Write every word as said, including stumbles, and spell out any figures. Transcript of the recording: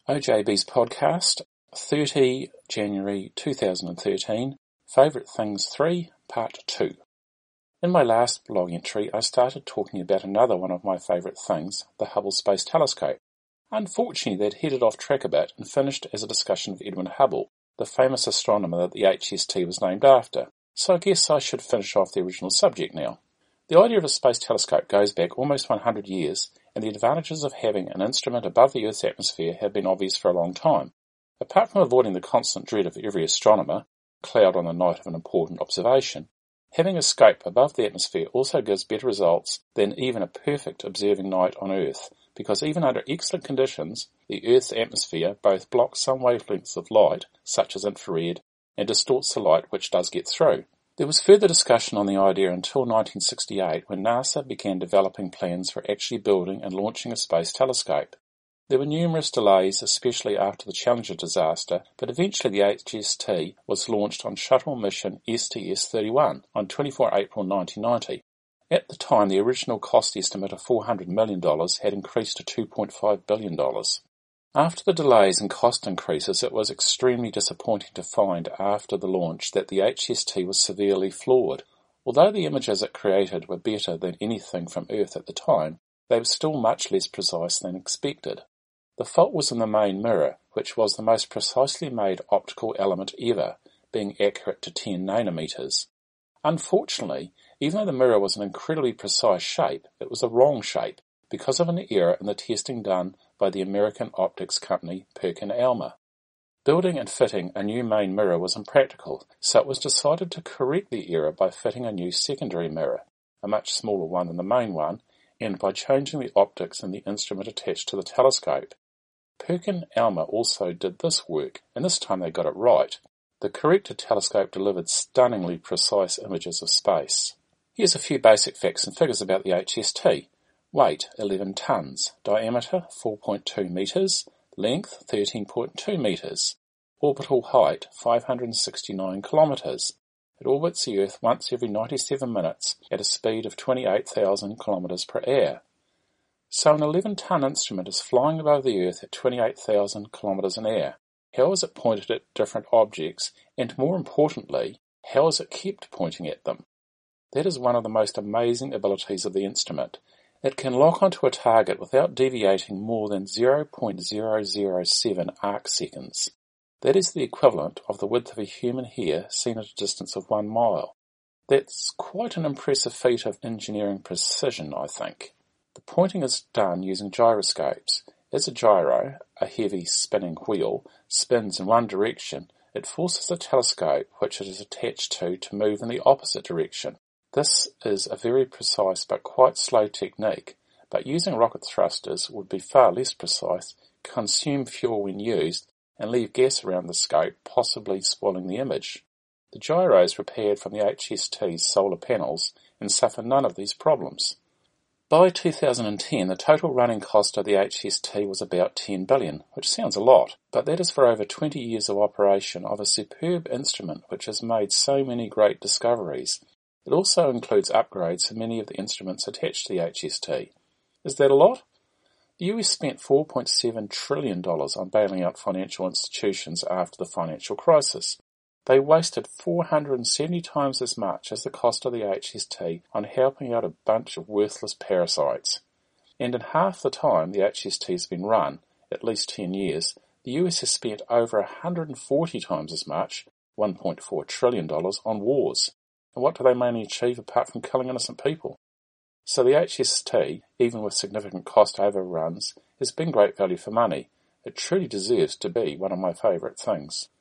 O J B's podcast, thirtieth of January two thousand thirteen, Favourite Things three, Part two. In my last blog entry, I started talking about another one of my favourite things, the Hubble Space Telescope. Unfortunately, they'd headed off track a bit and finished as a discussion of Edwin Hubble, the famous astronomer that the H S T was named after, so I guess I should finish off the original subject now. The idea of a space telescope goes back almost one hundred years, and the advantages of having an instrument above the Earth's atmosphere have been obvious for a long time. Apart from avoiding the constant dread of every astronomer, cloud on the night of an important observation, having a scope above the atmosphere also gives better results than even a perfect observing night on Earth, because even under excellent conditions, the Earth's atmosphere both blocks some wavelengths of light, such as infrared, and distorts the light which does get through. There was further discussion on the idea until nineteen sixty-eight, when NASA began developing plans for actually building and launching a space telescope. There were numerous delays, especially after the Challenger disaster, but eventually the H S T was launched on shuttle mission S T S thirty-one on the twenty-fourth of April nineteen ninety. At the time, the original cost estimate of four hundred million dollars had increased to two point five billion dollars. After the delays and cost increases, it was extremely disappointing to find after the launch that the H S T was severely flawed. Although the images it created were better than anything from Earth at the time, they were still much less precise than expected. The fault was in the main mirror, which was the most precisely made optical element ever, being accurate to ten nanometers. Unfortunately, even though the mirror was an incredibly precise shape, it was the wrong shape, because of an error in the testing done by the American optics company Perkin-Elmer. Building and fitting a new main mirror was impractical, so it was decided to correct the error by fitting a new secondary mirror, a much smaller one than the main one, and by changing the optics in the instrument attached to the telescope. Perkin-Elmer also did this work, and this time they got it right. The corrected telescope delivered stunningly precise images of space. Here's a few basic facts and figures about the H S T. Weight, eleven tons. Diameter, four point two meters. Length, thirteen point two meters. Orbital height, five hundred sixty-nine kilometers. It orbits the Earth once every ninety-seven minutes at a speed of twenty-eight thousand kilometers per hour. So an eleven-ton instrument is flying above the Earth at twenty-eight thousand kilometers an hour. How is it pointed at different objects, and more importantly, how is it kept pointing at them? That is one of the most amazing abilities of the instrument. It can lock onto a target without deviating more than zero point zero zero seven arc seconds. That is the equivalent of the width of a human hair seen at a distance of one mile. That's quite an impressive feat of engineering precision, I think. The pointing is done using gyroscopes. As a gyro, a heavy spinning wheel, spins in one direction, it forces the telescope which it is attached to to move in the opposite direction. This is a very precise but quite slow technique, but using rocket thrusters would be far less precise, consume fuel when used, and leave gas around the scope, possibly spoiling the image. The gyros were paired from the H S T's solar panels and suffer none of these problems. By two thousand ten, the total running cost of the H S T was about ten billion dollars, which sounds a lot, but that is for over twenty years of operation of a superb instrument which has made so many great discoveries. It also includes upgrades for many of the instruments attached to the H S T. Is that a lot? The U S spent four point seven trillion dollars on bailing out financial institutions after the financial crisis. They wasted four hundred seventy times as much as the cost of the H S T on helping out a bunch of worthless parasites. And in half the time the H S T has been run, at least ten years, the U S has spent over one hundred forty times as much, one point four trillion dollars, on wars. And what do they mainly achieve apart from killing innocent people? So the H S T, even with significant cost overruns, has been great value for money. It truly deserves to be one of my favourite things.